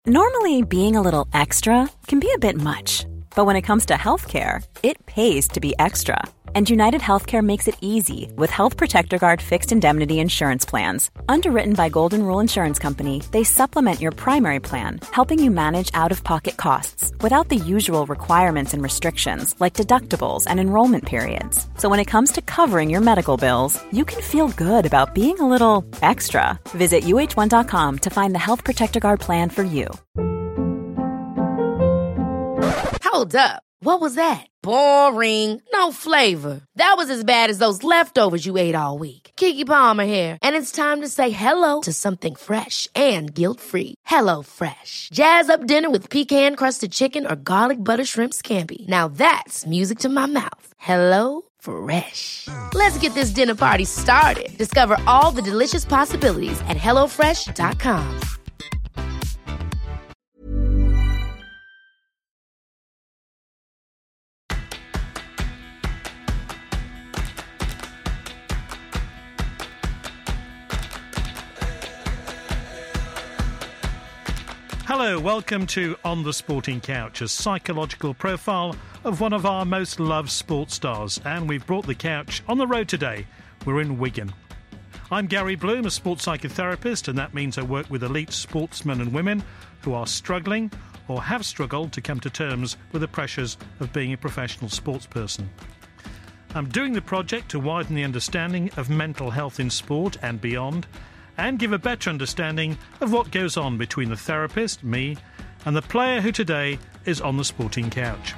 Normally, being a little extra can be a bit much, but when it comes to healthcare, it pays to be extra. And United Healthcare makes it easy with Health Protector Guard fixed indemnity insurance plans. Underwritten by Golden Rule Insurance Company, they supplement your primary plan, helping you manage out-of-pocket costs without the usual requirements and restrictions like deductibles and enrollment periods. So when it comes to covering your medical bills, you can feel good about being a little extra. Visit uh1.com to find the Health Protector Guard plan for you. Hold up. What was that? Boring. No flavor. That was as bad as those leftovers you ate all week. Keke Palmer here, and it's time to say hello to something fresh and guilt-free. Hello Fresh. Jazz up dinner with pecan-crusted chicken or garlic butter shrimp scampi. Now that's music to my mouth. Hello Fresh. Let's get this dinner party started. Discover all the delicious possibilities at hellofresh.com. Hello, welcome to On the Sporting Couch, a psychological profile of one of our most loved sports stars. And we've brought the couch on the road today. We're in Wigan. I'm Gary Bloom, a sports psychotherapist, and that means I work with elite sportsmen and women who are struggling or have struggled to come to terms with the pressures of being a professional sportsperson. I'm doing the project to widen the understanding of mental health in sport and beyond, and give a better understanding of what goes on between the therapist, me, and the player who today is on the sporting couch.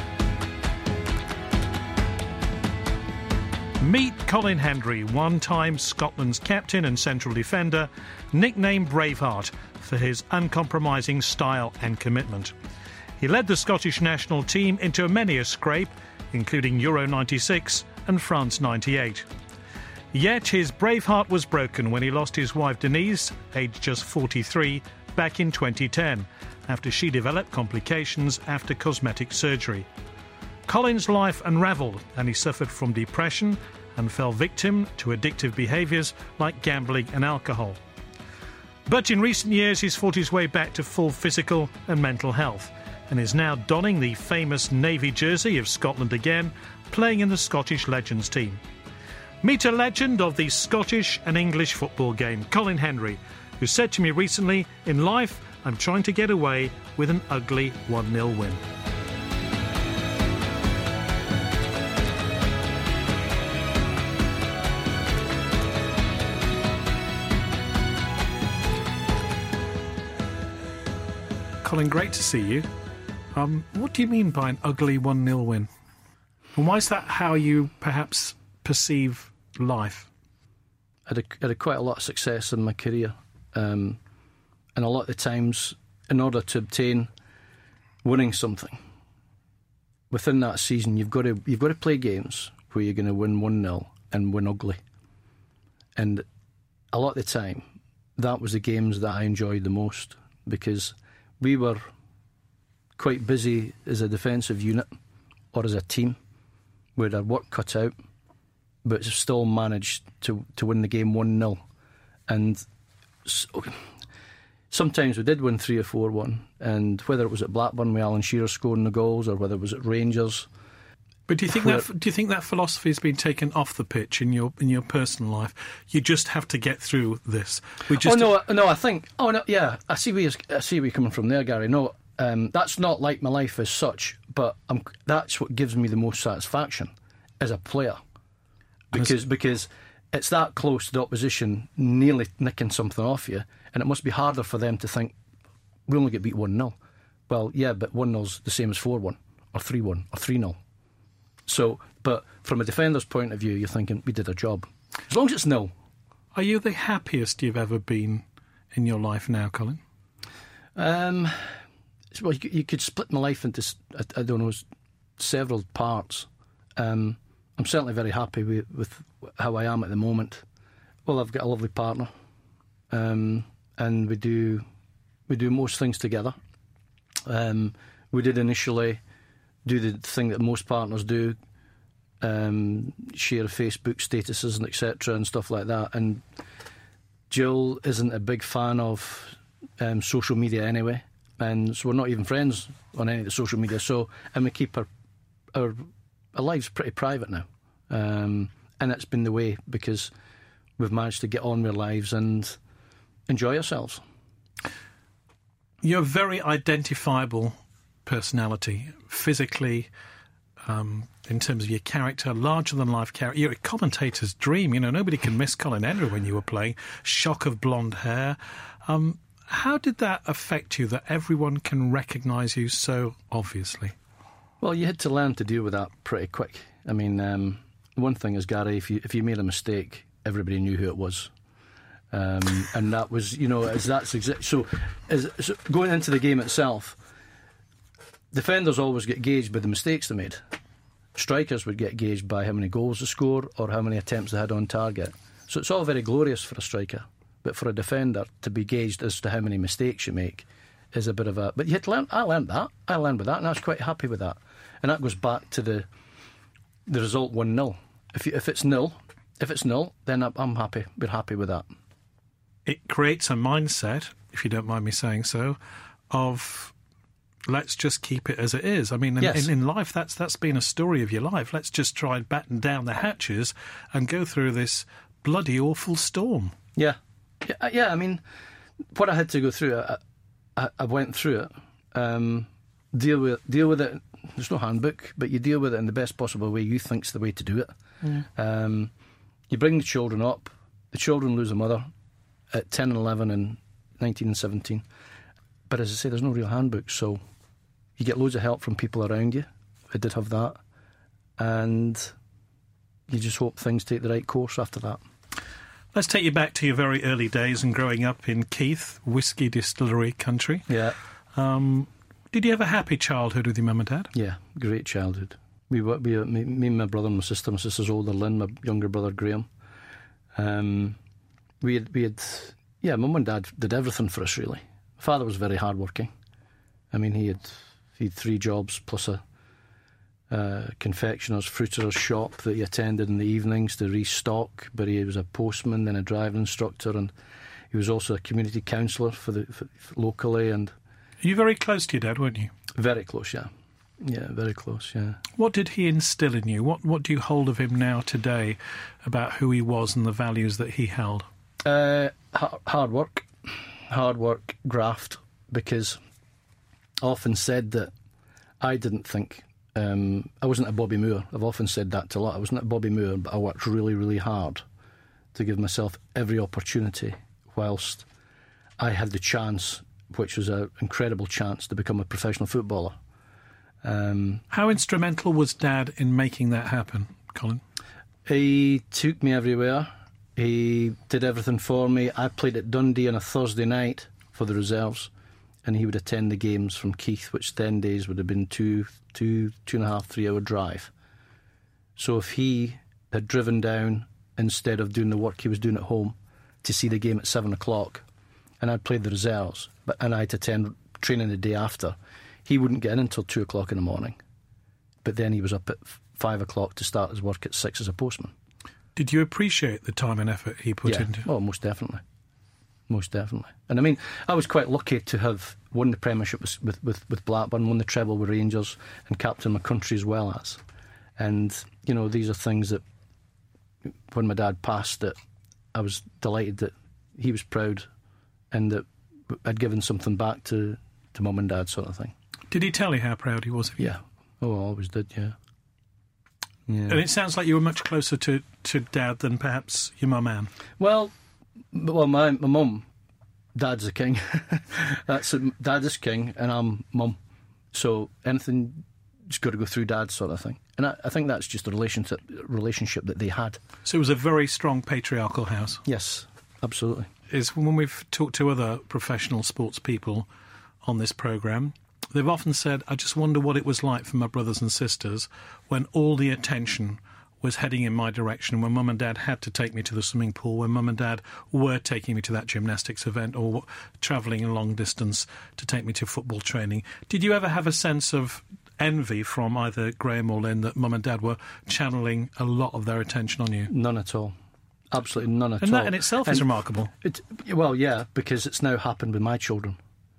Meet Colin Hendry, one-time Scotland's captain and central defender, nicknamed Braveheart for his uncompromising style and commitment. He led the Scottish national team into many a scrape, including Euro 96 and France 98. Yet his brave heart was broken when he lost his wife Denise, aged just 43, back in 2010, after she developed complications after cosmetic surgery. Colin's life unravelled and he suffered from depression and fell victim to addictive behaviours like gambling and alcohol. But in recent years he's fought his way back to full physical and mental health and is now donning the famous navy jersey of Scotland again, playing in the Scottish Legends team. Meet a legend of the Scottish and English football game, Colin Hendry, who said to me recently, "In life, I'm trying to get away with an ugly 1-0 win." Colin, great to see you. What do you mean by an ugly 1-0 win? And why is that how you perhaps perceive life? I had quite a lot of success in my career, and a lot of the times, in order to obtain winning something within that season, you've got to play games where you're going to win 1-0 and win ugly. And a lot of the time, that was the games that I enjoyed the most, because we were quite busy as a defensive unit or as a team. We had our work cut out, but still managed to win the game 1-0. And so, sometimes we did win 3 or 4-1, and whether it was at Blackburn with Alan Shearer scoring the goals, or whether it was at Rangers. But do you think that philosophy has been taken off the pitch in your personal life? You just have to get through this. I see where you're coming from there, Gary. No, that's not like my life as such, but that's what gives me the most satisfaction as a player. Because it's that close to the opposition nearly nicking something off you, and it must be harder for them to think, we only get beat 1-0. Well, yeah, but 1-0's the same as 4-1, or 3-1, or 3-0. So, but from a defender's point of view, you're thinking, we did our job. As long as it's 0. Are you the happiest you've ever been in your life now, Colin? Well, you could split my life into, I don't know, several parts. I'm certainly very happy with how I am at the moment. Well, I've got a lovely partner, and we do most things together. We did initially do the thing that most partners do, share Facebook statuses and etc. and stuff like that. And Jill isn't a big fan of social media anyway, and so we're not even friends on any of the social media. So, and we keep our lives pretty private now, and that's been the way because we've managed to get on with our lives and enjoy ourselves. You're a very identifiable personality, physically, in terms of your character, larger-than-life character. You're a commentator's dream. You know, nobody can miss Colin Hendry when you were playing. Shock of blonde hair. How did that affect you, that everyone can recognise you so obviously? Well, you had to learn to deal with that pretty quick. I mean, one thing is, Gary, if you made a mistake, everybody knew who it was. And that was, you know, so going into the game itself, defenders always get gauged by the mistakes they made. Strikers would get gauged by how many goals they scored or how many attempts they had on target. So it's all very glorious for a striker, but for a defender to be gauged as to how many mistakes you make is a bit of a... But you had to learn. I learned with that, and I was quite happy with that. And that goes back to the result 1-0. If it's nil, then I'm happy. We're happy with that. It creates a mindset, if you don't mind me saying so, of let's just keep it as it is. I mean, in life, that's been a story of your life. Let's just try and batten down the hatches and go through this bloody awful storm. Yeah. I mean, what I had to go through, I went through it. Deal with it. There's no handbook, but you deal with it in the best possible way you think's the way to do it. Yeah. You bring the children up. The children lose a mother at 10 and 11 and 19 and 17. But as I say, there's no real handbook, so you get loads of help from people around you. I did have that. And you just hope things take the right course after that. Let's take you back to your very early days and growing up in Keith, whisky distillery country. Yeah. Did you have a happy childhood with your mum and dad? Yeah, great childhood. Me and my brother and my sister's older, Lynn, my younger brother, Graham. We had, Mum and Dad did everything for us, really. Father was very hardworking. I mean, he had 3 jobs plus a confectioner's, fruiterer's shop that he attended in the evenings to restock. But he was a postman, then a driving instructor, and he was also a community counsellor for locally. And you were very close to your dad, weren't you? Very close, yeah. Yeah, very close, yeah. What did he instill in you? What do you hold of him now today about who he was and the values that he held? Hard work, graft, because I often said that I didn't think... I wasn't a Bobby Moore. I've often said that to a lot. I wasn't a Bobby Moore, but I worked really, really hard to give myself every opportunity whilst I had the chance, which was an incredible chance, to become a professional footballer. How instrumental was Dad in making that happen, Colin? He took me everywhere. He did everything for me. I played at Dundee on a Thursday night for the reserves, and he would attend the games from Keith, which 10 days would have been 2.5, 3 hour drive. So if he had driven down instead of doing the work he was doing at home to see the game at 7 o'clock, and I'd played the reserves, and I'd attend training the day after, he wouldn't get in until 2 o'clock in the morning. But then he was up at 5 o'clock to start his work at 6 as a postman. Did you appreciate the time and effort he put into it? Oh, most definitely. Most definitely. And I mean, I was quite lucky to have won the Premiership with Blackburn, won the treble with Rangers, and captained my country as well as. And, you know, these are things that, when my dad passed, that I was delighted that he was proud and that I'd given something back to Mum and Dad, sort of thing. Did he tell you how proud he was of you? Yeah. Oh, I always did, yeah. And it sounds like you were much closer to Dad than perhaps your mum, Anne. Well, my mum, Dad's the king. Dad is king, and I'm mum. So anything just got to go through Dad, sort of thing. And I think that's just a relationship that they had. So it was a very strong patriarchal house. Yes, absolutely. Is when we've talked to other professional sports people on this programme, they've often said, I just wonder what it was like for my brothers and sisters when all the attention was heading in my direction, when Mum and Dad had to take me to the swimming pool, when Mum and Dad were taking me to that gymnastics event or travelling a long distance to take me to football training. Did you ever have a sense of envy from either Graham or Lynn that Mum and Dad were channeling a lot of their attention on you? None at all. Absolutely none at all. And that in itself is remarkable. Well, yeah, because it's now happened with my children.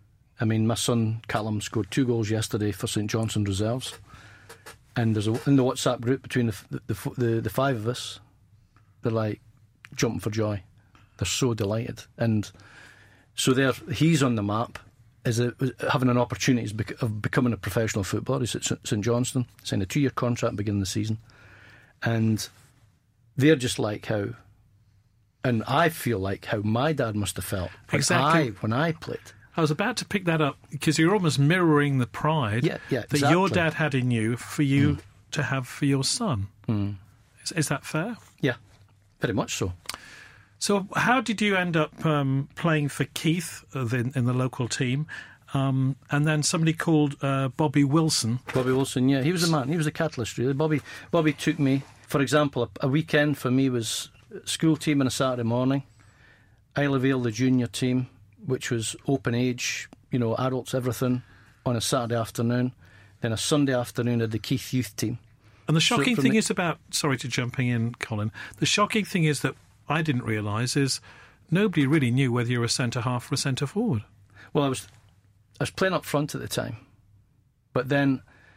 I mean, my son Callum scored 2 goals yesterday for St Johnstone reserves, and there's in the WhatsApp group between the 5 of us, they're like jumping for joy. They're so delighted, and so he's on the map as having an opportunity of becoming a professional footballer. He's at St Johnstone, signed a 2-year contract beginning the season, and they're just like how, and I feel like how my dad must have felt when I played. I was about to pick that up because you're almost mirroring the pride that your dad had in you for you to have for your son. Is that fair? Yeah, very much so. So how did you end up playing for Keith in the local team? And then somebody called Bobby Wilson. Bobby Wilson, yeah. He was the man. He was the catalyst, really. Bobby took me, for example, a weekend for me was school team on a Saturday morning, Isle of Vale, the junior team, which was open age, adults, everything, on a Saturday afternoon. Then a Sunday afternoon at the Keith youth team. And the shocking thing is about, sorry to jumping in, Colin, the shocking thing is that I didn't realise is nobody really knew whether you were a centre-half or a centre-forward. Well, I was playing up front at the time. But then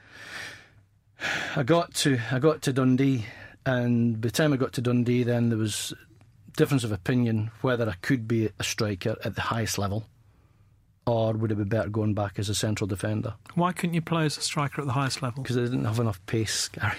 I got to Dundee, and by the time I got to Dundee, then there was difference of opinion whether I could be a striker at the highest level or would it be better going back as a central defender. Why couldn't you play as a striker at the highest level? Because I didn't have enough pace, Gary.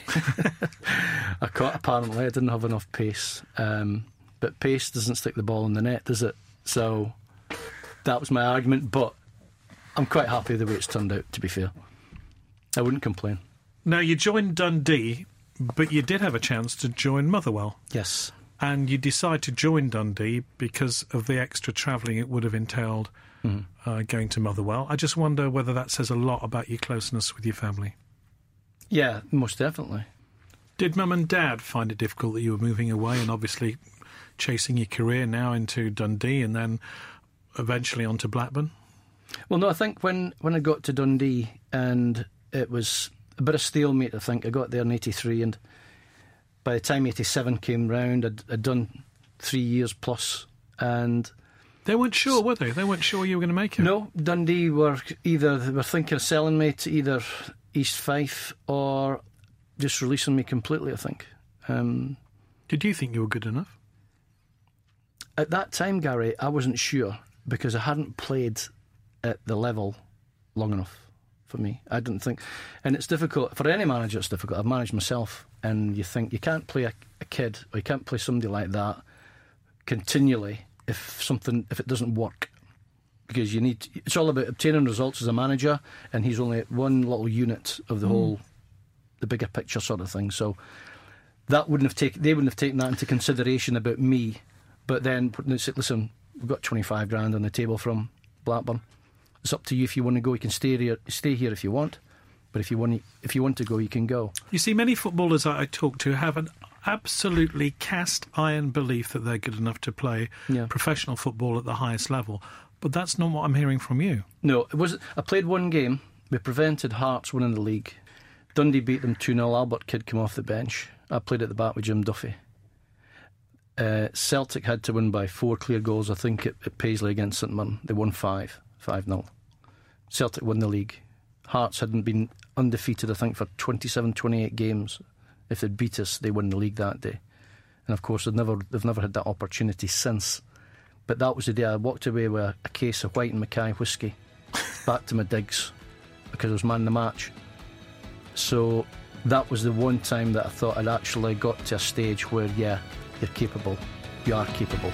Apparently I didn't have enough pace. But pace doesn't stick the ball in the net, does it? So that was my argument, but I'm quite happy the way it's turned out, to be fair. I wouldn't complain. Now, you joined Dundee, but you did have a chance to join Motherwell. Yes. And you decided to join Dundee because of the extra travelling it would have entailed going to Motherwell. I just wonder whether that says a lot about your closeness with your family. Yeah, most definitely. Did Mum and Dad find it difficult that you were moving away and obviously chasing your career now into Dundee and then eventually on to Blackburn? Well, no, I think when I got to Dundee, and it was a bit of stalemate, I think. I got there in 83, and by the time 87 came round, I'd done 3 years plus, and they weren't sure, were they? They weren't sure you were going to make it. No, Dundee were thinking of selling me to either East Fife or just releasing me completely, I think. Did you think you were good enough? At that time, Gary, I wasn't sure because I hadn't played at the level long enough for me. I didn't think, and it's difficult for any manager. It's difficult. I've managed myself, and you think you can't play a kid or you can't play somebody like that continually if it doesn't work, because it's all about obtaining results as a manager, and he's only one little unit of the whole, the bigger picture sort of thing. So they wouldn't have taken that into consideration about me. But then they said, listen, we've got 25 grand on the table from Blackburn. It's up to you if you want to go. You can stay here if you want, but if you want to go, you can go. You see, many footballers I talk to have an absolutely cast iron belief that they're good enough to play professional football at the highest level, but that's not what I'm hearing from you. No, I played one game. We prevented Hearts winning the league. Dundee beat them 2-0. Albert Kidd came off the bench. I played at the back with Jim Duffy. Celtic had to win by 4 clear goals, I think, at Paisley against St Mirren. They won 5-0. Celtic won the league. Hearts hadn't been undefeated, I think, for 27, 28 games. If they'd beat us, they won the league that day. And of course, they've never had that opportunity since. But that was the day I walked away with a case of White and Mackay whiskey back to my digs because I was man the match. So that was the one time that I thought I'd actually got to a stage where, yeah, you're capable. You are capable.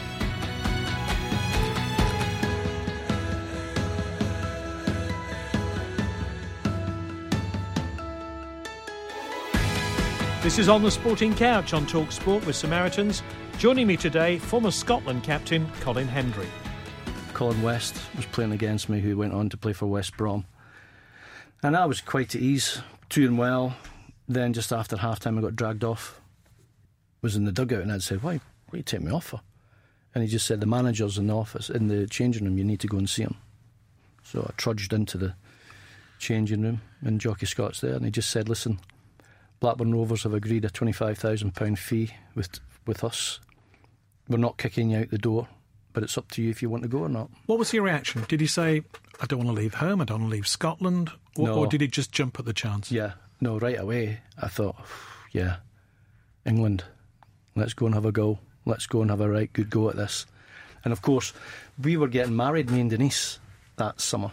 This is On the Sporting Couch on Talk Sport with Samaritans. Joining me today, former Scotland captain Colin Hendry. Colin West was playing against me, who went on to play for West Brom. And I was quite at ease, doing well. Then just after half-time I got dragged off. Was in the dugout, and I'd said, why do you take me off for? And he just said, the manager's in the office, in the changing room, you need to go and see him. So I trudged into the changing room, and Jockey Scott's there, and he just said, listen, Blackburn Rovers have agreed a £25,000 fee with us. We're not kicking you out the door, but it's up to you if you want to go or not. What was your reaction? Did he say, I don't want to leave home, I don't want to leave Scotland? Or did he just jump at the chance? Yeah, no, right away I thought, yeah, England, let's go and have a go. Let's go and have a right good go at this. And of course, we were getting married, me and Denise, that summer.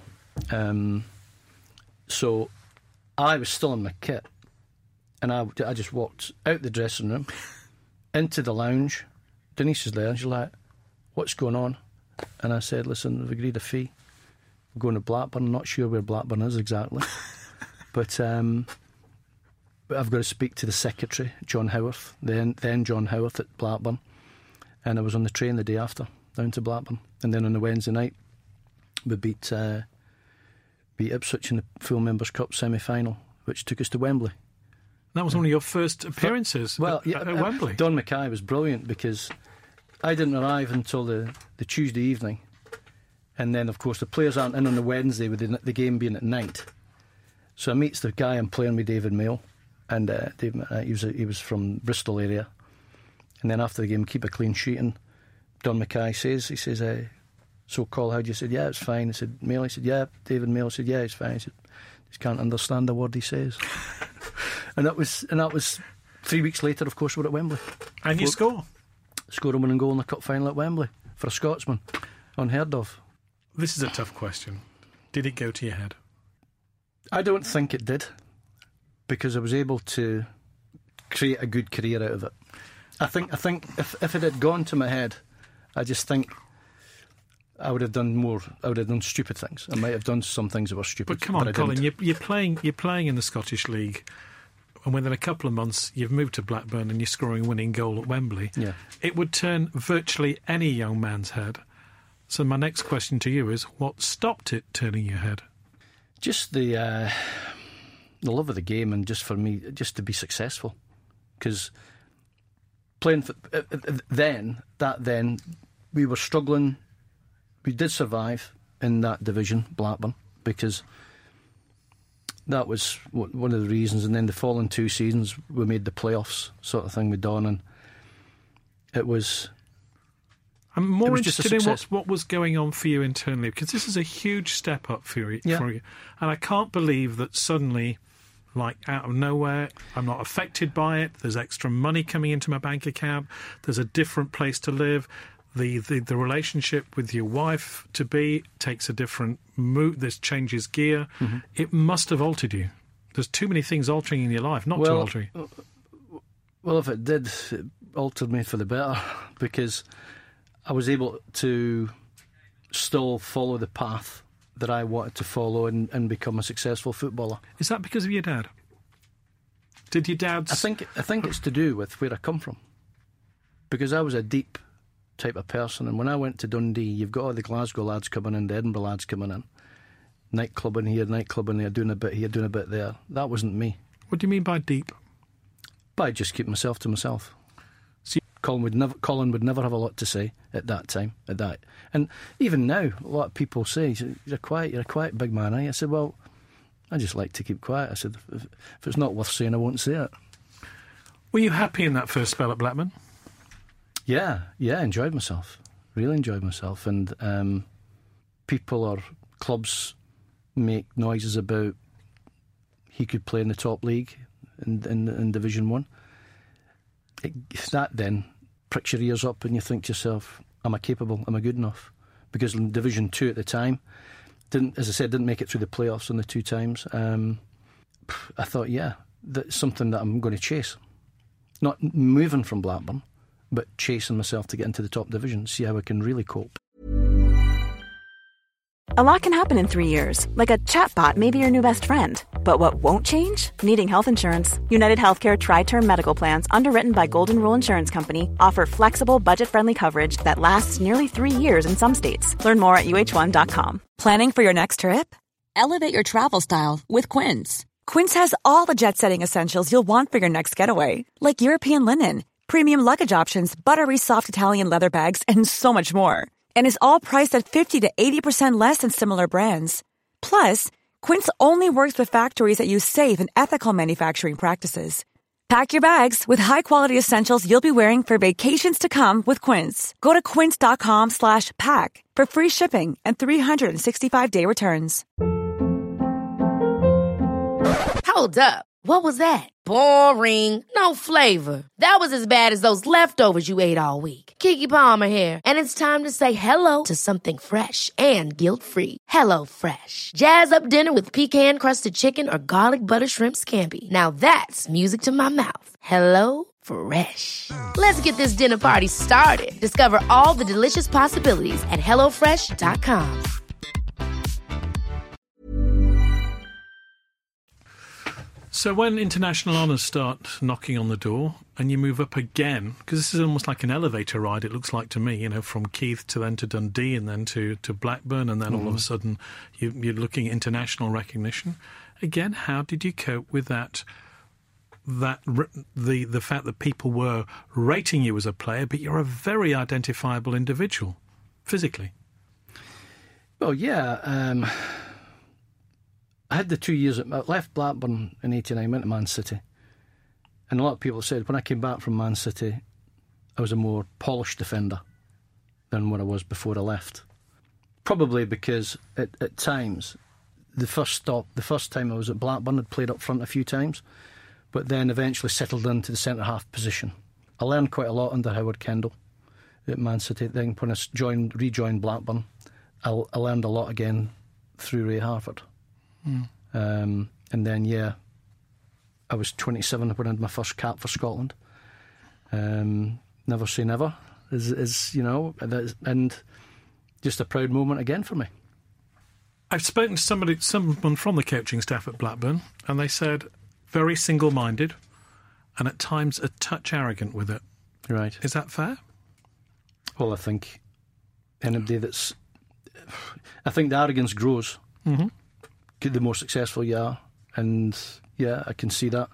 So I was still in my kit, and I just walked out the dressing room, into the lounge. Denise is there, and she's like, what's going on? And I said, listen, we've agreed a fee. We're going to Blackburn. I'm not sure where Blackburn is exactly. But I've got to speak to the secretary, John Howarth, then John Howarth at Blackburn. And I was on the train the day after, down to Blackburn. And then on the Wednesday night, we beat Ipswich in the Full Members' Cup semi-final, which took us to Wembley. That was one of your first appearances at Wembley. Don Mackay was brilliant because I didn't arrive until the Tuesday evening. And then, of course, the players aren't in on the Wednesday with the game being at night. So I meets the guy I'm playing with, David Mail. And he was from Bristol area. And then after the game, keep a clean sheet. And Don Mackay says, so Col, how do you? Said, yeah, it's fine. I said, Mail? He said, yeah. David Mail said, yeah, it's fine. He said, just can't understand a word he says. and that was 3 weeks later, of course, we're at Wembley. And you score a winning goal in the cup final at Wembley for a Scotsman. Unheard of. This is a tough question. Did it go to your head? I don't think it did, because I was able to create a good career out of it. I think if it had gone to my head, I just think I would have done more. I would have done stupid things. I might have done some things that were stupid. But come on, Colin, you're playing in the Scottish League, and within a couple of months you've moved to Blackburn and you're scoring a winning goal at Wembley. Yeah. It would turn virtually any young man's head. So my next question to you is, what stopped it turning your head? Just the love of the game, and just for me, just to be successful. Because playing for, then we were struggling. We did survive in that division, Blackburn, because that was one of the reasons. And then the following 2 seasons, we made the playoffs, sort of thing with Don, and it was. I'm more interested in what was going on for you internally, because this is a huge step up for you. And I can't believe that suddenly, like out of nowhere, I'm not affected by it. There's extra money coming into my bank account. There's a different place to live. The relationship with your wife to be takes a different mood. This changes gear. Mm-hmm. It must have altered you. There's too many things altering in your life not to alter you. Well, if it did, it altered me for the better, because I was able to still follow the path that I wanted to follow and become a successful footballer. Is that because of your dad? Did your dad? I think it's to do with where I come from, because I was a deep type of person, and when I went to Dundee, you've got all the Glasgow lads coming in, the Edinburgh lads coming in, nightclub in here, nightclub in there, doing a bit here, doing a bit there. That wasn't me. What do you mean by deep? By just keeping myself to myself. Colin would never have a lot to say at that time. And even now, a lot of people say, you're a quiet big man, eh? I said, well, I just like to keep quiet. I said, if it's not worth saying, I won't say it. Were you happy in that first spell at Blackburn? Yeah, enjoyed myself. Really enjoyed myself. And people or clubs make noises about he could play in the top league in Division 1. That then pricks your ears up and you think to yourself, am I capable? Am I good enough? Because in Division 2 at the time, didn't make it through the playoffs in the 2 times. I thought, that's something that I'm going to chase. Not moving from Blackburn, but chasing myself to get into the top division, see how I can really cope. A lot can happen in 3 years, like a chatbot may be your new best friend. But what won't change? Needing health insurance. United Healthcare Tri-Term Medical Plans, underwritten by Golden Rule Insurance Company, offer flexible, budget-friendly coverage that lasts nearly 3 years in some states. Learn more at UH1.com. Planning for your next trip? Elevate your travel style with Quince. Quince has all the jet-setting essentials you'll want for your next getaway, like European linen, premium luggage options, buttery soft Italian leather bags, and so much more. And is all priced at 50 to 80% less than similar brands. Plus, Quince only works with factories that use safe and ethical manufacturing practices. Pack your bags with high-quality essentials you'll be wearing for vacations to come with Quince. Go to quince.com/pack for free shipping and 365-day returns. Hold up. What was that? Boring. No flavor. That was as bad as those leftovers you ate all week. Keke Palmer here, and it's time to say hello to something fresh and guilt-free. Hello Fresh. Jazz up dinner with pecan-crusted chicken or garlic butter shrimp scampi. Now that's music to my mouth. Hello Fresh. Let's get this dinner party started. Discover all the delicious possibilities at hellofresh.com. So when international honours start knocking on the door and you move up again, because this is almost like an elevator ride, it looks like to me, from Keith to then to Dundee and then to Blackburn, and then all of a sudden you're looking at international recognition. Again, how did you cope with the fact that people were rating you as a player, but you're a very identifiable individual, physically? Well, yeah. I had the 2 years, I left Blackburn in 89, went to Man City. And a lot of people said when I came back from Man City, I was a more polished defender than what I was before I left. Probably because at times, the first time I was at Blackburn, I'd played up front a few times, but then eventually settled into the centre-half position. I learned quite a lot under Howard Kendall at Man City. Then when I rejoined Blackburn, I learned a lot again through Ray Harford. And then, I was 27 when I had my first cap for Scotland. Never say never, and just a proud moment again for me. I've spoken to someone from the coaching staff at Blackburn, and they said very single-minded and at times a touch arrogant with it. Right. Is that fair? Well, I think anybody I think the arrogance grows. Mm-hmm. The more successful you are, and I can see that.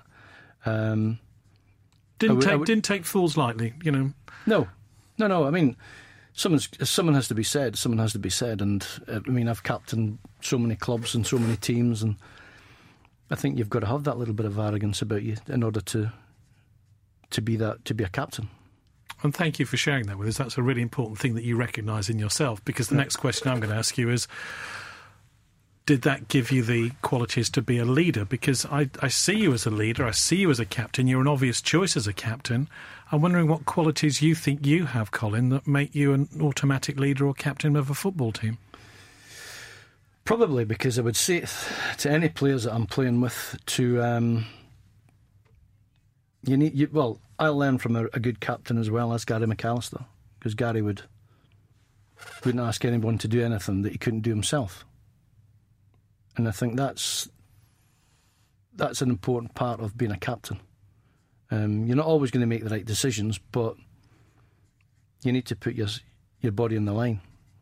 Didn't take fools lightly, No. I mean, someone has to be said. Someone has to be said, and I've captained so many clubs and so many teams, and I think you've got to have that little bit of arrogance about you in order to be a captain. And thank you for sharing that with us. That's a really important thing that you recognise in yourself. Because the next question I'm going to ask you is, did that give you the qualities to be a leader? Because I see you as a leader, I see you as a captain, you're an obvious choice as a captain. I'm wondering what qualities you think you have, Colin, that make you an automatic leader or captain of a football team. Probably because I would say to any players that I'm playing with to... I learned from a good captain as well as Gary McAllister, because Gary wouldn't ask anyone to do anything that he couldn't do himself. And I think that's an important part of being a captain. You're not always going to make the right decisions, but you need to put your body on the line.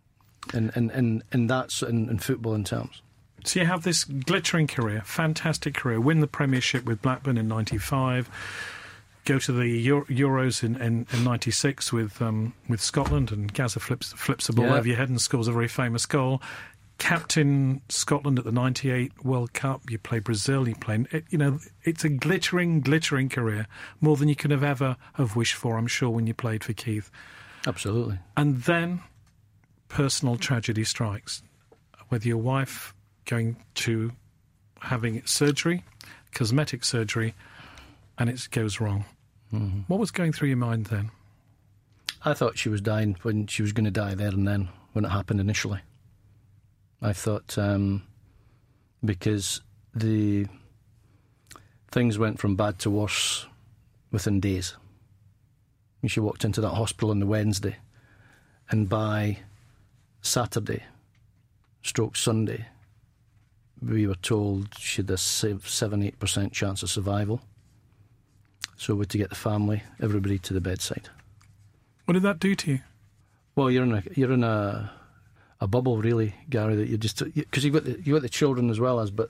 And that's in football in terms. So you have this glittering career, fantastic career, win the Premiership with Blackburn in 95, go to the Euros in 96 with Scotland, and Gazza flips the ball over your head and scores a very famous goal. Captain Scotland at the 98 World Cup. You play Brazil, you play... it's a glittering career, more than you could have ever have wished for, I'm sure, when you played for Keith. Absolutely. And then personal tragedy strikes. Whether your wife going to having cosmetic surgery, and it goes wrong. Mm-hmm. What was going through your mind then? I thought she was dying when she was going to die there and then, when it happened initially. I thought because the things went from bad to worse within days. She walked into that hospital on the Wednesday, and by Saturday, Sunday, we were told she had a 7-8% chance of survival. So we had to get the family, everybody to the bedside. What did that do to you? Well, you're in a bubble, really, Gary, that you just, because you got the children as well as, but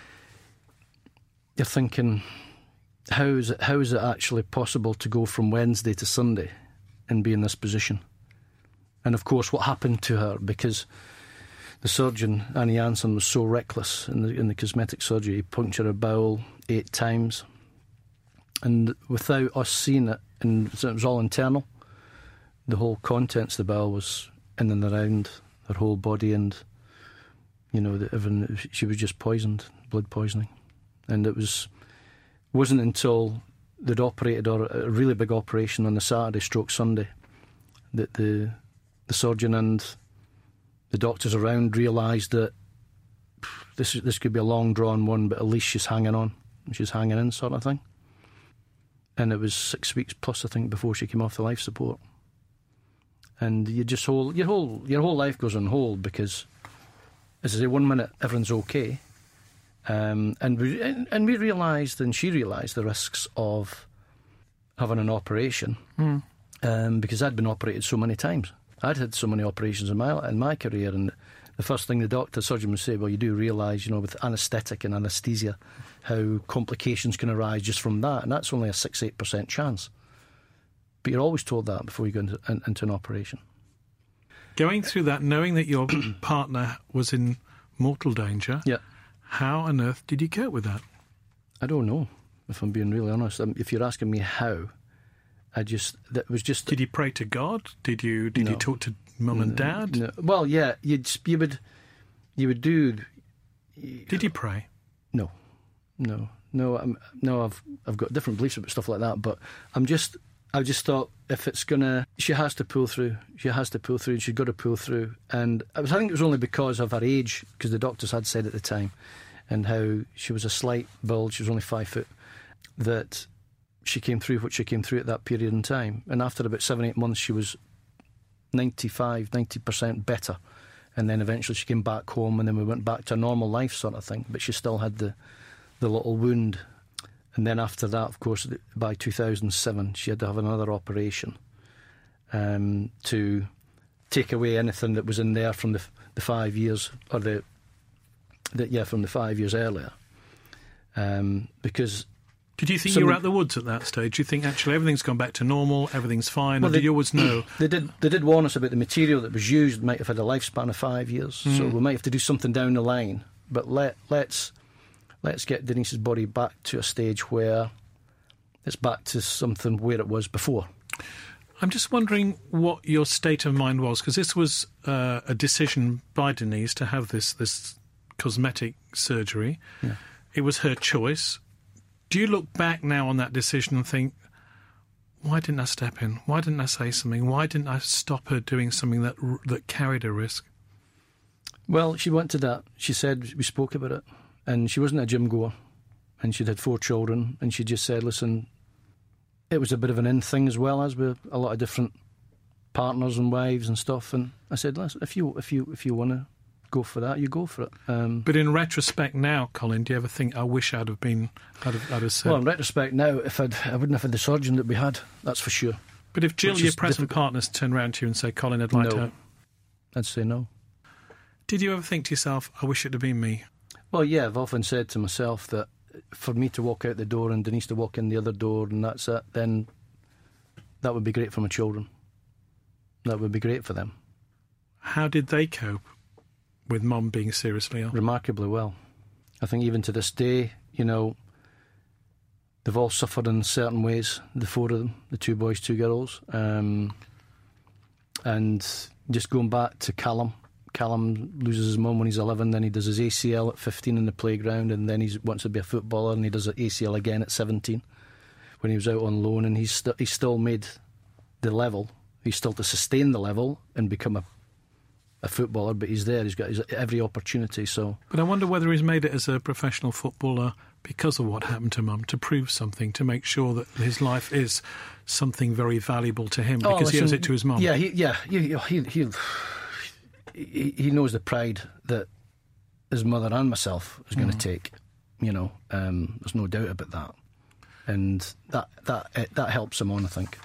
you're thinking, how is it actually possible to go from Wednesday to Sunday and be in this position? And of course, what happened to her, because the surgeon, Annie Janssen, was so reckless in the cosmetic surgery. He punctured her bowel 8 times. And without us seeing it, and it was all internal, the whole contents of the bowel was in and around her whole body, and she was just poisoned, blood poisoning. And it wasn't until they'd operated, or a really big operation on the Saturday/Sunday, that the surgeon and the doctors around realised that this could be a long drawn one, but at least she's hanging on, she's hanging in, sort of thing. And it was 6 weeks plus, I think, before she came off the life support. And you just your whole life goes on hold, because, as I say, 1 minute everything's okay, and we realised, and she realised, the risks of having an operation, because I'd been operated so many times. I'd had so many operations in my career, and the first thing the surgeon would say, well, you do realise, with anaesthetic and anaesthesia, how complications can arise just from that, and that's only a 6-8% chance. But you're always told that before you go into an operation. Going through that, knowing that your partner was in mortal danger, how on earth did you cope with that? I don't know, if I'm being really honest. If you're asking me how, that was just. Did you pray to God? Did you talk to mum and dad? No. Well, yeah, you would do. Did you pray? No. I've got different beliefs about stuff like that, but I just thought, if it's gonna, she has to pull through. She has to pull through, and she's got to pull through. And I think it was only because of her age, because the doctors had said at the time, and how she was a slight build, she was only 5 foot, that she came through what she came through at that period in time. And after about 7-8 months, she was 90% better. And then eventually she came back home, and then we went back to a normal life sort of thing. But she still had the little wound. And then after that, of course, by 2007, she had to have another operation to take away anything that was in there from the 5 years, or from the 5 years earlier. Because. Did you think you were out the woods at that stage? Do you think actually everything's gone back to normal, everything's fine, or did you always know? They did warn us about the material that was used might have had a lifespan of 5 years, so we might have to do something down the line. But let's get Denise's body back to a stage where it's back to something where it was before. I'm just wondering what your state of mind was, because this was a decision by Denise to have this cosmetic surgery. Yeah. It was her choice. Do you look back now on that decision and think, why didn't I step in? Why didn't I say something? Why didn't I stop her doing something that carried a risk? Well, she went to that. She said, we spoke about it, and she wasn't a gym goer, and she'd had 4 children, and she just said, listen, it was a bit of an in thing as well, as with a lot of different partners and wives and stuff. And I said, listen, if you want to go for that, you go for it. But in retrospect now, Colin, do you ever think, I wish I'd have said? Well, in retrospect now, I wouldn't have had the surgeon that we had, that's for sure. But if Jill, your present partners, turned around to you and say, Colin, I'd like to... I'd say no. Did you ever think to yourself, I wish it had been me? Well, yeah, I've often said to myself that for me to walk out the door and Denise to walk in the other door and that's it, then that would be great for my children. That would be great for them. How did they cope with Mum being seriously ill? Remarkably well. I think even to this day, they've all suffered in certain ways, the 4 of them, the 2 boys, 2 girls. And just going back to Callum loses his mum when he's 11, then he does his ACL at 15 in the playground, and then he wants to be a footballer, and he does an ACL again at 17 when he was out on loan, and he's still made the level. He's still to sustain the level and become a footballer, but he's there. He's got every opportunity. So, but I wonder whether he's made it as a professional footballer because of what happened to Mum, to prove something, to make sure that his life is something very valuable to him because he owes it to his mum. Yeah, he knows the pride that his mother and myself is going to take. There's no doubt about that, and that helps him on, I think.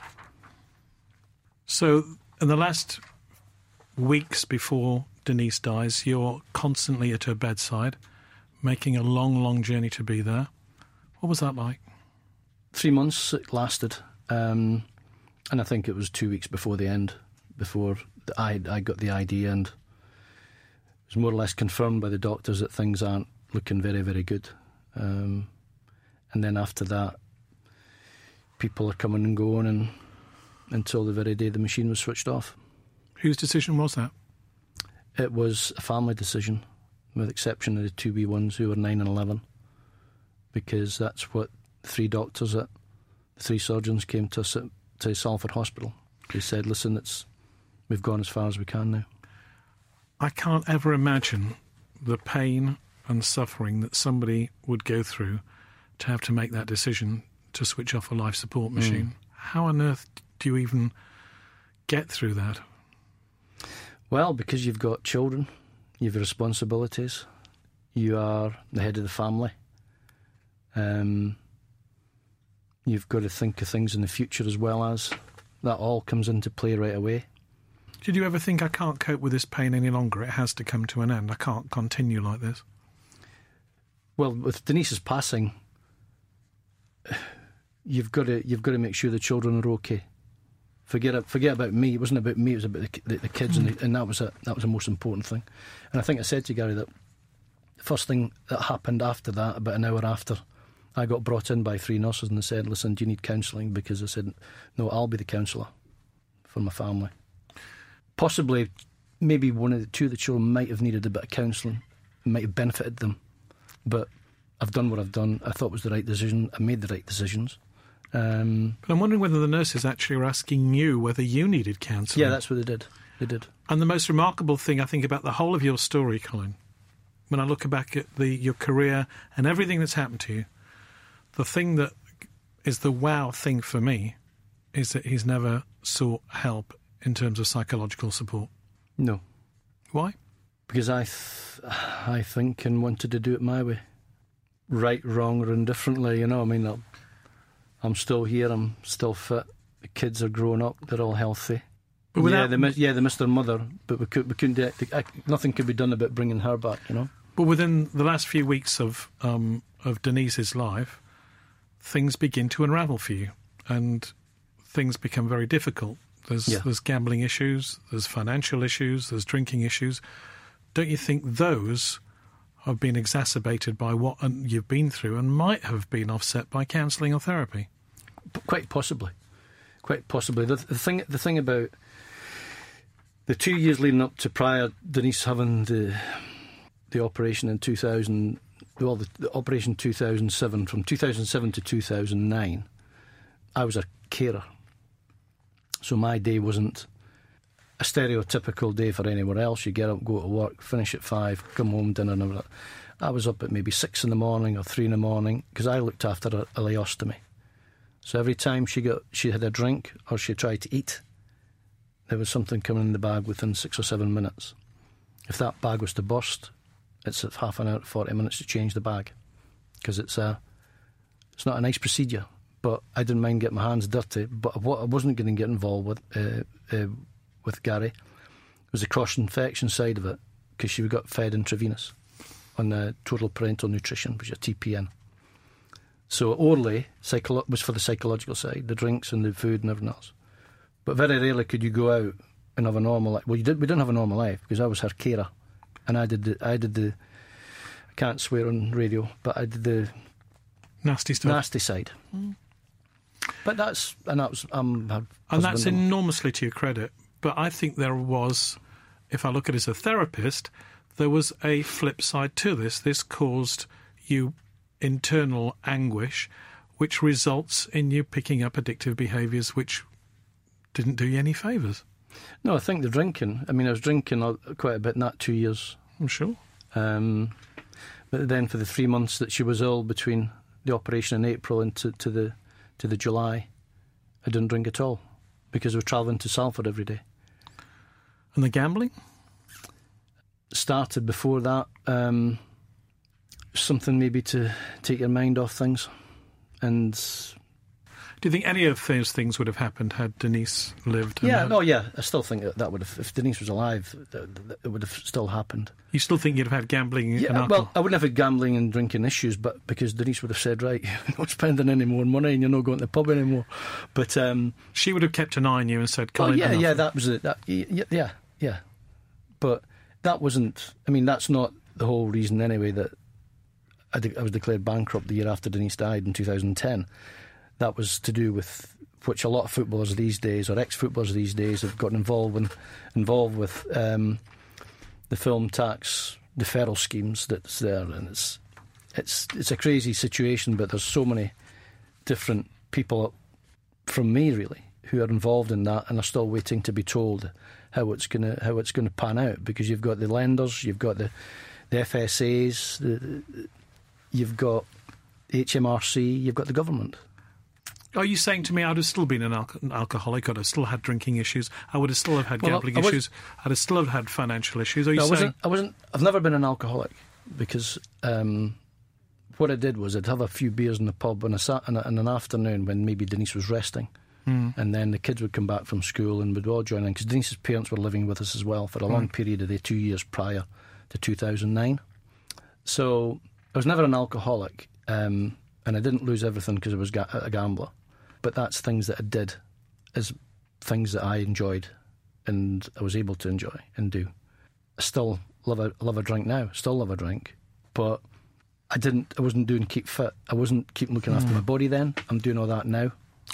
So, in the last weeks before Denise dies, you're constantly at her bedside, making a long, long journey to be there. What was that like? 3 months it lasted, and I think it was 2 weeks before the end, before I got the idea, and it was more or less confirmed by the doctors that things aren't looking very, very good. And then after that, people are coming and going, and until the very day the machine was switched off. Whose decision was that? It was a family decision, with the exception of the two wee ones who were 9 and 11, because that's what the three doctors the three surgeons came to us to Salford Hospital. They said, listen, we've gone as far as we can now. I can't ever imagine the pain and suffering that somebody would go through to have to make that decision to switch off a life support machine. How on earth do you even get through that? Well, because you've got children, you've responsibilities, you are the head of the family, you've got to think of things in the future as well as that all comes into play right away. Did you ever think, I can't cope with this pain any longer, it has to come to an end, I can't continue like this? Well, with Denise's passing, you've got to make sure the children are okay. Forget about me. It wasn't about me. It was about the kids, and that was the most important thing. And I think I said to Gary that the first thing that happened after that, about an hour after, I got brought in by 3 nurses and they said, "Listen, do you need counselling?" Because I said, "No, I'll be the counsellor for my family." Possibly, maybe one of the two of the children might have needed a bit of counselling, might have benefited them, but I've done what I've done. I thought it was the right decision. I made the right decisions. But I'm wondering whether the nurses actually were asking you whether you needed counselling. Yeah, that's what they did. They did. And the most remarkable thing I think about the whole of your story, Colin, when I look back at your career and everything that's happened to you, the thing that is the wow thing for me is that he's never sought help in terms of psychological support. No. Why? Because I think and wanted to do it my way. Right, wrong or indifferently, you know. I mean, I'm still here, I'm still fit, the kids are growing up, they're all healthy. But without, they missed their mother, but we couldn't do it. Nothing could be done about bringing her back, you know. But within the last few weeks of Denise's life, things begin to unravel for you, and things become very difficult. There's gambling issues, there's financial issues, there's drinking issues. Don't you think those have been exacerbated by what you've been through and might have been offset by counselling or therapy? Quite possibly. The thing about the 2 years leading up to prior Denise having the operation in 2000, well, the operation 2007, from 2007 to 2009, I was a carer. So my day wasn't a stereotypical day for anywhere else. You get up, go to work, finish at 5, come home, dinner and everything. I was up at maybe 6 in the morning or 3 in the morning because I looked after a ileostomy. So every time she had a drink or she tried to eat, there was something coming in the bag within 6 or 7 minutes. If that bag was to burst, it's at half an hour, 40 minutes to change the bag, because it's not a nice procedure. But I didn't mind getting my hands dirty. But what I wasn't going to get involved with Gary was the cross-infection side of it, because she got fed intravenous on the total parental nutrition, which is a TPN. So orally was for the psychological side, the drinks and the food and everything else. But very rarely could you go out and have a normal life. Well, we didn't have a normal life because I was her carer, and I did the I can't swear on radio, but I did the nasty stuff, nasty side. But that's enormously to your credit. But I think there was, if I look at it as a therapist, there was a flip side to this. This caused you internal anguish, which results in you picking up addictive behaviours, which didn't do you any favours. No, I think the drinking. I mean, I was drinking quite a bit in that 2 years. I'm sure. But then for the 3 months that she was ill, between the operation in April and to the July, I didn't drink at all because we were travelling to Salford every day. And the gambling? Started before that. Something maybe to take your mind off things. And do you think any of those things would have happened had Denise lived? Yeah, I still think that would have, if Denise was alive, it would have still happened. You still think you'd have had gambling and alcohol? Well, I wouldn't have had gambling and drinking issues, but because Denise would have said, right, you're not spending any more money and you're not going to the pub anymore. But she would have kept an eye on you and said, Colin, that was it. Yeah. But that wasn't, I mean, that's not the whole reason anyway that I was declared bankrupt the year after Denise died in 2010. that was to do with which a lot of footballers these days, or ex-footballers these days, have gotten involved with the film tax deferral schemes that's there, and it's a crazy situation. But there's so many different people from me really who are involved in that and are still waiting to be told how it's gonna pan out, because you've got the lenders, you've got the FSAs, you've got HMRC, you've got the government. Are you saying to me I'd have still been an alcoholic, I'd have still had drinking issues, I would have still have had gambling issues, I'd have still have had financial issues? Are you saying... I've never been an alcoholic, because what I did was I'd have a few beers in the pub on an afternoon when maybe Denise was resting, and then the kids would come back from school and we'd all join in, because Denise's parents were living with us as well for a long period of the 2 years prior to 2009. So I was never an alcoholic, and I didn't lose everything because I was a gambler. But that's things that I did as things that I enjoyed and I was able to enjoy and do. I still love a drink now, still love a drink, but I wasn't doing keep fit. I wasn't keep looking after my body then. I'm doing all that now.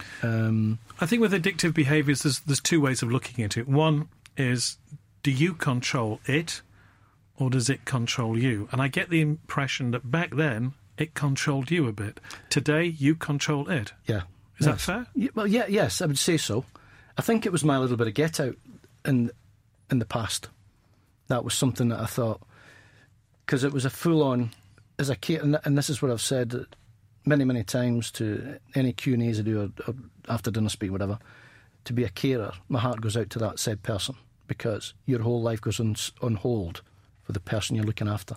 I think with addictive behaviours, there's two ways of looking at it. One is, do you control it or does it control you? And I get the impression that back then it controlled you a bit. Today you control it. Yeah. Is that fair? Well, yes, I would say so. I think it was my little bit of get out in the past. That was something that I thought, because it was a full-on, as a kid, and this is what I've said many, many times to any Q&As I do or after dinner speak, whatever, to be a carer, my heart goes out to that said person, because your whole life goes on hold for the person you're looking after.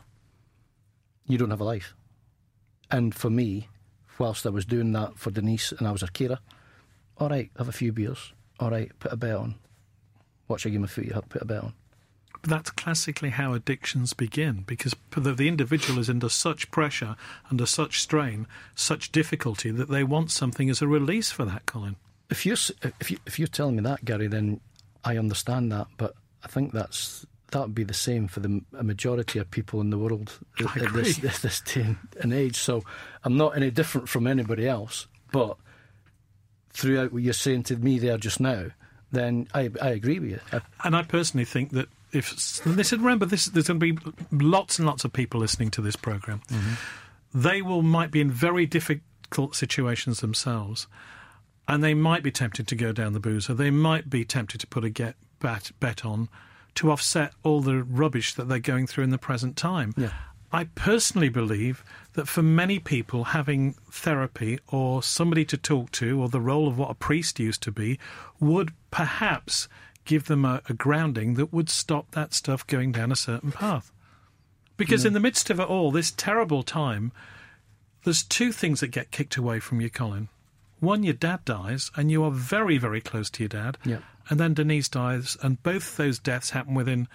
You don't have a life. And for me, whilst I was doing that for Denise and I was her carer, all right, have a few beers, all right, put a bet on, watch a game of footy, put a bet on. But that's classically how addictions begin, because the individual is under such pressure, under such strain, such difficulty, that they want something as a release for that, Colin. If you're telling me that, Gary, then I understand that, but I think that would be the same for a majority of people in the world at this day and age. So I'm not any different from anybody else, but throughout what you're saying to me there just now, then I agree with you. And I personally think that remember, there's going to be lots and lots of people listening to this programme. Mm-hmm. They might be in very difficult situations themselves, and they might be tempted to go down the boozer. They might be tempted to put a bet on to offset all the rubbish that they're going through in the present time. Yeah. I personally believe that for many people, having therapy or somebody to talk to, or the role of what a priest used to be, would perhaps give them a grounding that would stop that stuff going down a certain path. Because in the midst of it all, this terrible time, there's two things that get kicked away from you, Colin. One, your dad dies, and you are very, very close to your dad. Yeah. And then Denise dies, and both those deaths happen within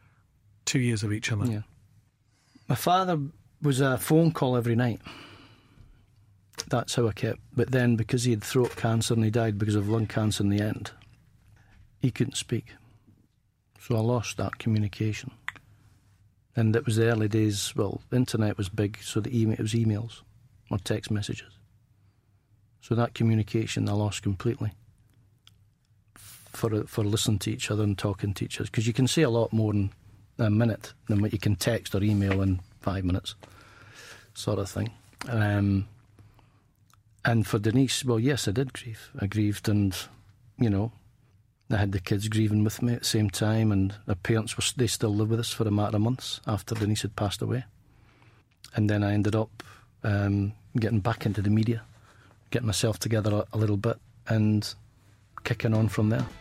2 years of each other. Yeah. My father was a phone call every night. That's how I kept. But then, because he had throat cancer and he died because of lung cancer in the end, he couldn't speak. So I lost that communication. And it was the early days, well, the internet was big, so it was emails or text messages. So that communication I lost completely for listening to each other and talking to each other. Because you can say a lot more in a minute than what you can text or email in 5 minutes, sort of thing. And for Denise, well, yes, I did grieve. I grieved, and, I had the kids grieving with me at the same time, and their parents, they still lived with us for a matter of months after Denise had passed away. And then I ended up getting back into the media, getting myself together a little bit, and kicking on from there.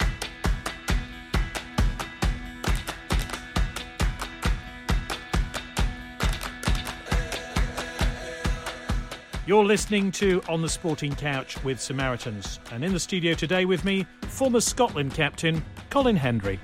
You're listening to On the Sporting Couch with Samaritans. And in the studio today with me, former Scotland captain, Colin Hendry.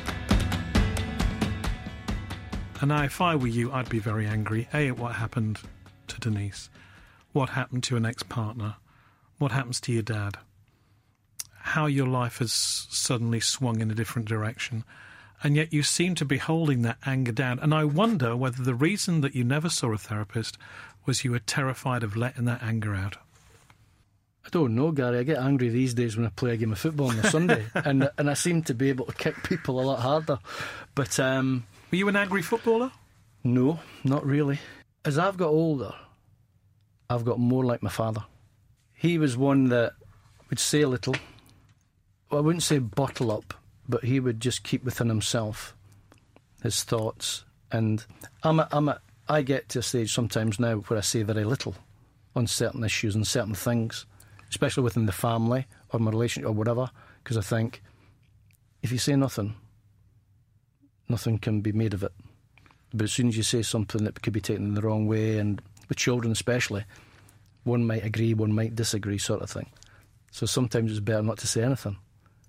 And now, if I were you, I'd be very angry, A, at what happened to Denise, what happened to an ex-partner, what happens to your dad, how your life has suddenly swung in a different direction. And yet you seem to be holding that anger down. And I wonder whether the reason that you never saw a therapist was you were terrified of letting that anger out. I don't know, Gary. I get angry these days when I play a game of football on a Sunday, and I seem to be able to kick people a lot harder. But were you an angry footballer? No, not really. As I've got older, I've got more like my father. He was one that would say a little. Well, I wouldn't say bottle up, but he would just keep within himself his thoughts. And I get to a stage sometimes now where I say very little on certain issues and certain things, especially within the family or my relationship or whatever, because I think if you say nothing, nothing can be made of it. But as soon as you say something that could be taken in the wrong way, and with children especially, one might agree, one might disagree, sort of thing. So sometimes it's better not to say anything.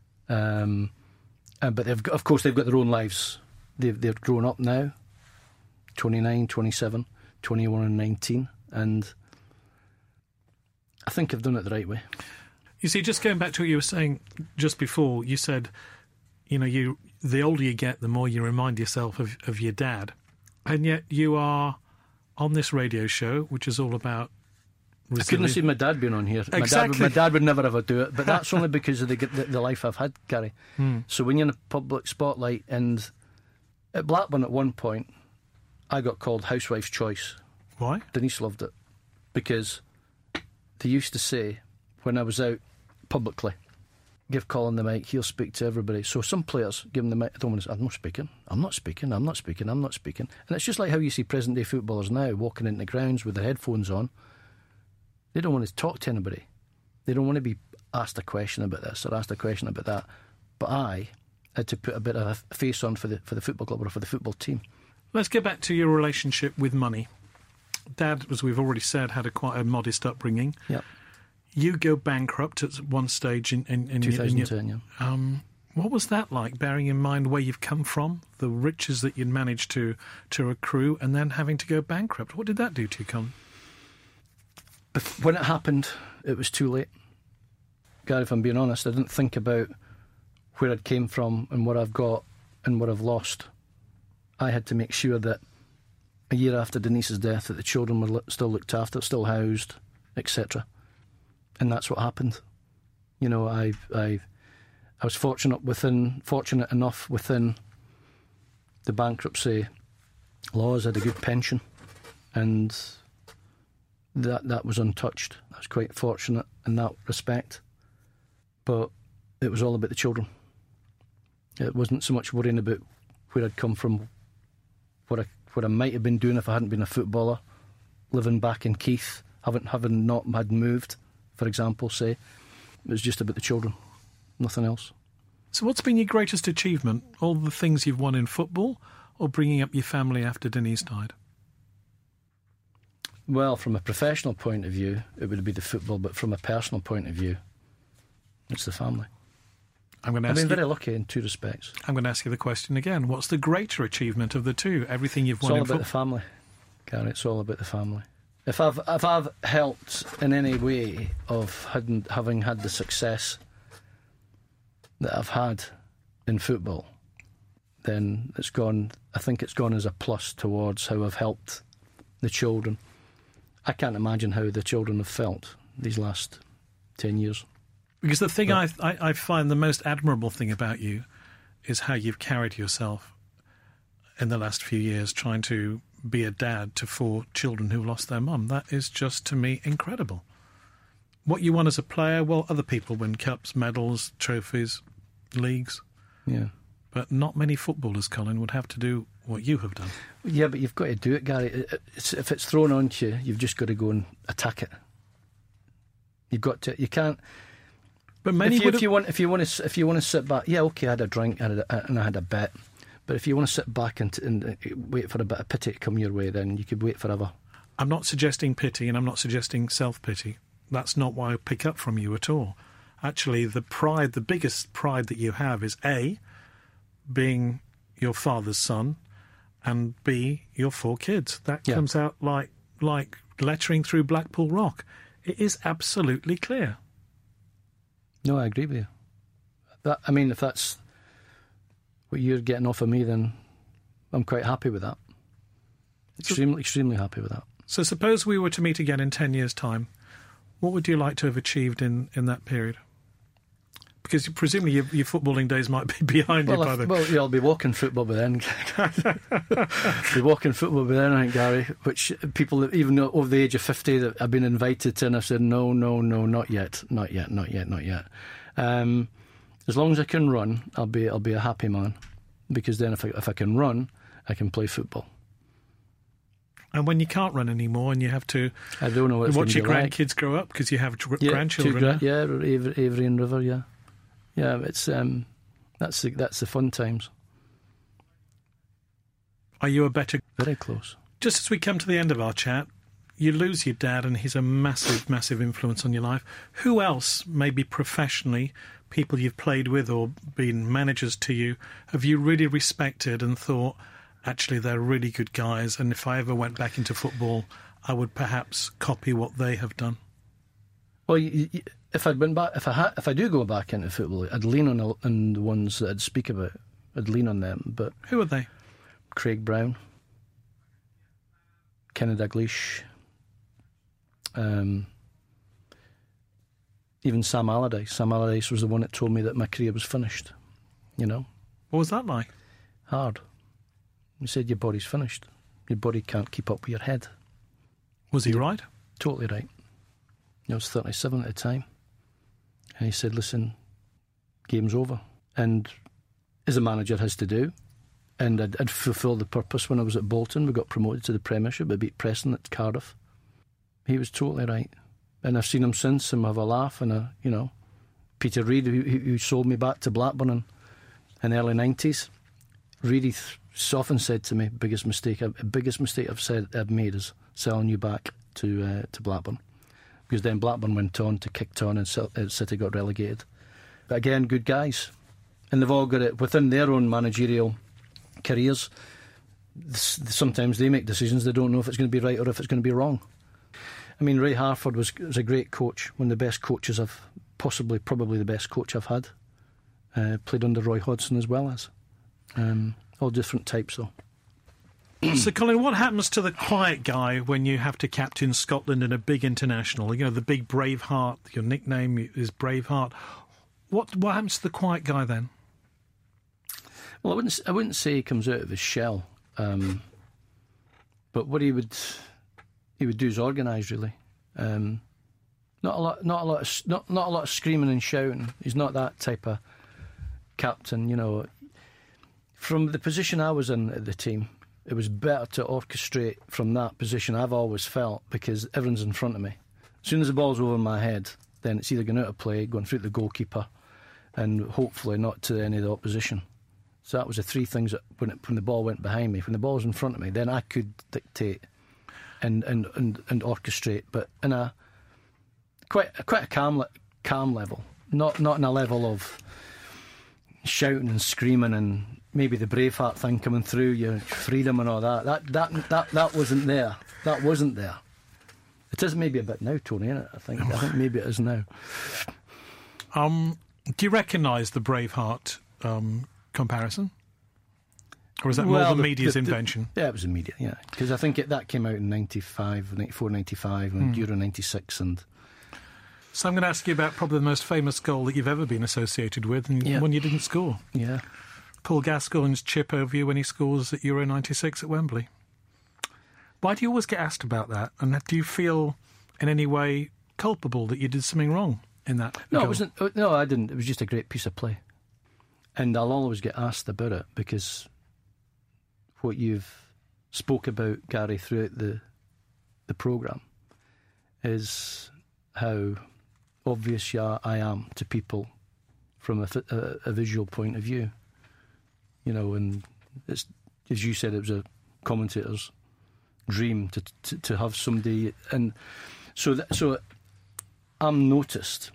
But of course they've got their own lives. They're grown up now, 29, 27, 21 and 19, and I think I've done it the right way. You see, just going back to what you were saying just before, you said, the older you get, the more you remind yourself of your dad. And yet you are on this radio show, which is all about resilience. I couldn't see my dad being on here. Exactly. My dad would never ever do it, but that's only because of the life I've had, Gary. So when you're in a public spotlight, and at Blackburn at one point, I got called Housewife's Choice. Why? Denise loved it. Because they used to say, when I was out publicly, give Colin the mic, he'll speak to everybody. So some players give him the mic, I'm not speaking. And it's just like how you see present-day footballers now walking into grounds with their headphones on. They don't want to talk to anybody. They don't want to be asked a question about this or asked a question about that. But I had to put a bit of a face on for the football club or for the football team. Let's get back to your relationship with money. Dad, as we've already said, had quite a modest upbringing. Yep. You go bankrupt at one stage in 2010, yeah. What was that like, bearing in mind where you've come from, the riches that you'd managed to accrue, and then having to go bankrupt? What did that do to you, Colin? When it happened, it was too late. Gary, if I'm being honest, I didn't think about where I'd came from and what I've got and what I've lost. I had to make sure that a year after Denise's death that the children were still looked after, still housed, etc. And that's what happened. I was fortunate enough within the bankruptcy laws. I had a good pension, and that was untouched. I was quite fortunate in that respect. But it was all about the children. It wasn't so much worrying about where I'd come from, what I might have been doing if I hadn't been a footballer, living back in Keith, having not had moved, for example, say. It was just about the children, nothing else. So what's been your greatest achievement? All the things you've won in football, or bringing up your family after Denise died? Well, from a professional point of view, it would be the football, but from a personal point of view, it's the family. I've been very lucky in two respects. I'm going to ask you the question again. What's the greater achievement of the two? Everything you've won in football? It's all about the family, Gary. It's all about the family. If I've helped in any way of having had the success that I've had in football, then it's gone. I think it's gone as a plus towards how I've helped the children. I can't imagine how the children have felt these last 10 years. Because the thing I find the most admirable thing about you is how you've carried yourself in the last few years, trying to be a dad to 4 children who lost their mum. That is just, to me, incredible. What you won as a player, well, other people win cups, medals, trophies, leagues. Yeah. But not many footballers, Colin, would have to do what you have done. Yeah, but you've got to do it, Gary. If it's thrown onto you, you've just got to go and attack it. You've got to. You can't. But many if you want to sit back, yeah, okay, I had a drink and I had a bet. But if you want to sit back and wait for a bit of pity to come your way, then you could wait forever. I'm not suggesting pity, and I'm not suggesting self-pity. That's not what I pick up from you at all. Actually, the biggest pride that you have is A, being your father's son, and B, your 4 kids. That comes out like lettering through Blackpool Rock. It is absolutely clear. No, I agree with you. If that's what you're getting off of me, then I'm quite happy with that. Extremely happy with that. So suppose we were to meet again in 10 years' time. What would you like to have achieved in that period? Because presumably your footballing days might be behind you by then. Well, yeah, I'll be walking football by then. Be walking football by then, I think, Gary. Which people, even over the age of 50, that I've been invited to, and I've said no, not yet. As long as I can run, I'll be a happy man. Because then, if I can run, I can play football. And when you can't run anymore, and you have to, I don't know watch your grandkids grow up because you have grandchildren. Avery and River. Yeah, it's that's the fun times. Are you a better? Very close. Just as we come to the end of our chat, you lose your dad, and he's a massive, massive influence on your life. Who else, maybe professionally, people you've played with or been managers to you, have you really respected and thought, actually, they're really good guys, and if I ever went back into football, I would perhaps copy what they have done? Well, if I do go back into football, I'd lean on the ones that I'd speak about. I'd lean on them. But who are they? Craig Brown, Kenny Dalglish, even Sam Allardyce. Sam Allardyce was the one that told me that my career was finished. You know. What was that like? Hard. He said, your body's finished. Your body can't keep up with your head. Was he right? Totally right. I was 37 at the time. And he said, listen, game's over. And as a manager has to do, and I'd fulfilled the purpose when I was at Bolton. We got promoted to the Premiership. I beat Preston at Cardiff. He was totally right. And I've seen him since, and we have a laugh. And, Peter Reid, who sold me back to Blackburn in the early 90s, Reid often said to me, biggest mistake I've made is selling you back to Blackburn. Because then Blackburn went on to kick on and City got relegated. But again, good guys. And they've all got it within their own managerial careers. Sometimes they make decisions, they don't know if it's going to be right or if it's going to be wrong. I mean, Ray Harford was a great coach, one of the best coaches probably the best coach I've had. Played under Roy Hodgson as well as. All different types, though. So, Colin, what happens to the quiet guy when you have to captain Scotland in a big international? The big Braveheart. Your nickname is Braveheart. What happens to the quiet guy then? Well, I wouldn't say he comes out of his shell, but what he would do is organise. Really, not a lot of screaming and shouting. He's not that type of captain. From the position I was in at the team, it was better to orchestrate from that position, I've always felt, because everyone's in front of me. As soon as the ball's over my head, then it's either going out of play, going through the goalkeeper, and hopefully not to any of the opposition. So that was the three things that when the ball went behind me. When the ball was in front of me, then I could dictate and orchestrate, but in a quite a calm level, not in a level of shouting and screaming and maybe the Braveheart thing coming through, your freedom and all that. That wasn't there. That wasn't there. It is maybe a bit now, Tony, isn't it? I think maybe it is now. Do you recognise the Braveheart comparison? Or is that more the media's invention? Yeah, it was the media, yeah. Because I think that came out in 95, 94, 95, and Euro 96. And so I'm going to ask you about probably the most famous goal that you've ever been associated with, and one you didn't score. Yeah. Paul Gascoigne's chip over you when he scores at Euro 96 at Wembley. Why do you always get asked about that? And do you feel in any way culpable that you did something wrong in that No, goal? it wasn't. No, I didn't. It was just a great piece of play. And I'll always get asked about it because what you've spoke about, Gary, throughout the programme is how obvious I am to people from a visual point of view. And it's, as you said, it was a commentator's dream to have somebody, and so I'm noticed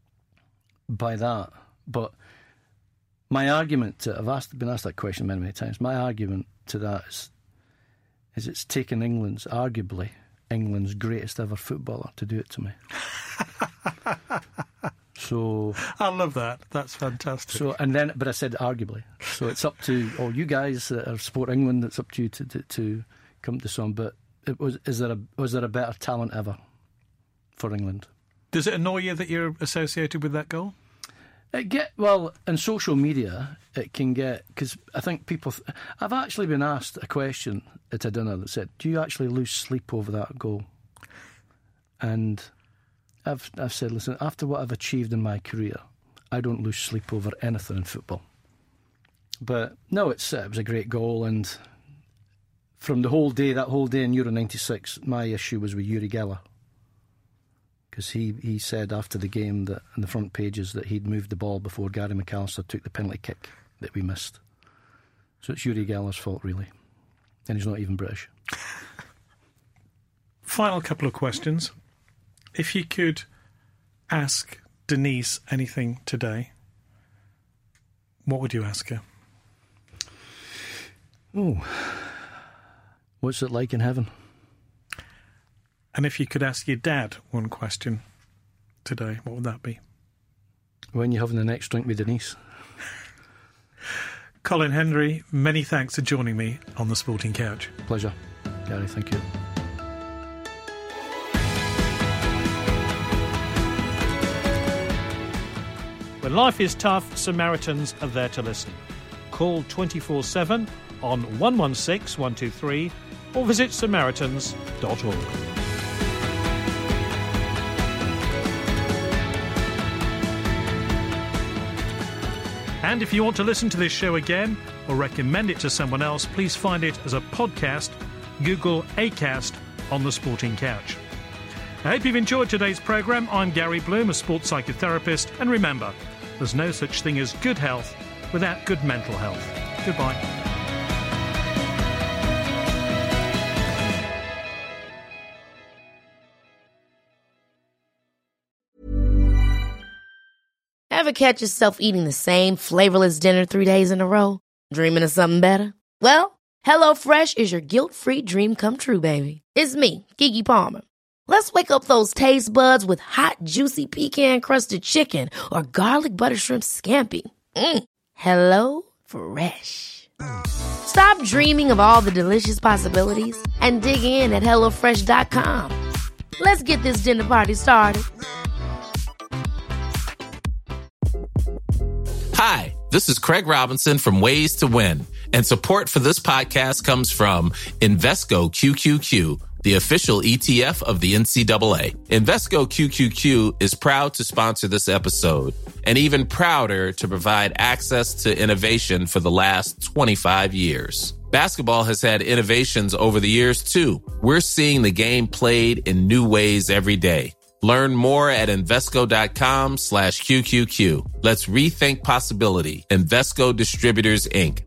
by that. But my argument been asked that question many times. My argument to that is it's taken arguably England's greatest ever footballer to do it to me. So I love that. That's fantastic. So but I said arguably. So it's up to all you guys that are Sport England. It's up to you to come to some. But was there a better talent ever for England? Does it annoy you that you're associated with that goal? In social media, it can get, because I think people... I've actually been asked a question at a dinner that said, do you actually lose sleep over that goal? And I've said, listen, after what I've achieved in my career, I don't lose sleep over anything in football. But no, it was a great goal, and from that whole day in Euro 96, my issue was with Uri Geller. Because he said after the game that in the front pages that he'd moved the ball before Gary McAllister took the penalty kick that we missed. So it's Uri Geller's fault, really. And he's not even British. Final couple of questions. If you could ask Denise anything today, what would you ask her? Oh, what's it like in heaven? And if you could ask your dad one question today, what would that be? When you're having the next drink with Denise. Colin Hendry, many thanks for joining me on The Sporting Couch. Pleasure, Gary, thank you. When life is tough, Samaritans are there to listen. Call 24/7 on 116 123 or visit samaritans.org. And if you want to listen to this show again or recommend it to someone else, please find it as a podcast. Google Acast on The Sporting Couch. I hope you've enjoyed today's programme. I'm Gary Bloom, a sports psychotherapist. And remember, there's no such thing as good health without good mental health. Goodbye. Ever catch yourself eating the same flavorless dinner 3 days in a row? Dreaming of something better? Well, HelloFresh is your guilt-free dream come true, baby. It's me, Keke Palmer. Let's wake up those taste buds with hot, juicy pecan-crusted chicken or garlic butter shrimp scampi. Hello Fresh. Stop dreaming of all the delicious possibilities and dig in at HelloFresh.com. Let's get this dinner party started. Hi, this is Craig Robinson from Ways to Win, and support for this podcast comes from Invesco QQQ, the official ETF of the NCAA. Invesco QQQ is proud to sponsor this episode, and even prouder to provide access to innovation for the last 25 years. Basketball has had innovations over the years, too. We're seeing the game played in new ways every day. Learn more at Invesco.com/QQQ. Let's rethink possibility. Invesco Distributors, Inc.